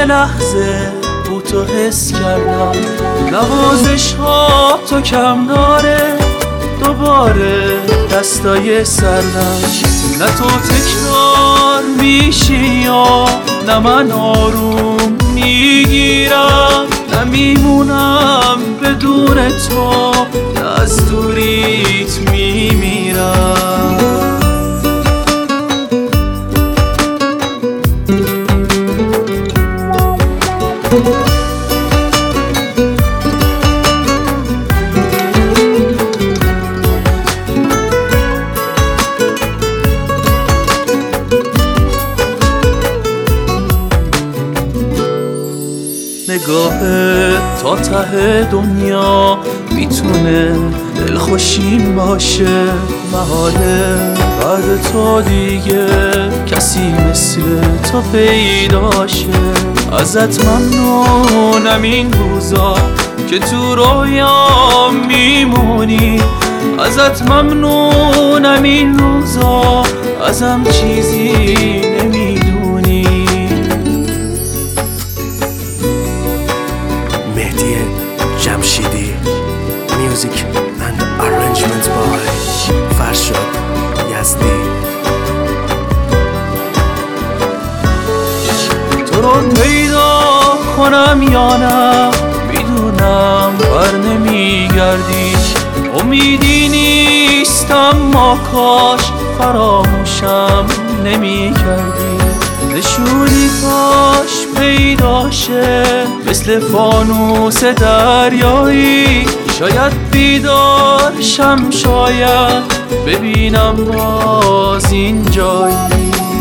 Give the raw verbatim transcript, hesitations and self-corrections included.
یه لحظه بو تو حس کردم، نوازش ها تو کم داره، دوباره دستای سردم. نه تو تکرار میشی یا نه من آروم میگیرم، نه میمونم بدون تو، نه از دوریت میمیرم. نگاه تا ته دنیا میتونه دلخوشیم باشه، محاله بعد تو دیگه کسی مثل تو پیداشه. ازت ممنونم این روزا که تو رویام میمونی، ازت ممنونم این روزا ازم چیزی نمیدونی. مهدی جمشیدی. Music and arrangement by فرشاد یزدی. تو رو پیدا کنم یا نه میدونم بر نمیگردی، امیدی نیست اما کاش فراموشم نمیکردی. نشونی کاش پیدا شه مثل فانوس دریایی، شاید بیدار شم، شاید ببینم باز این جایی.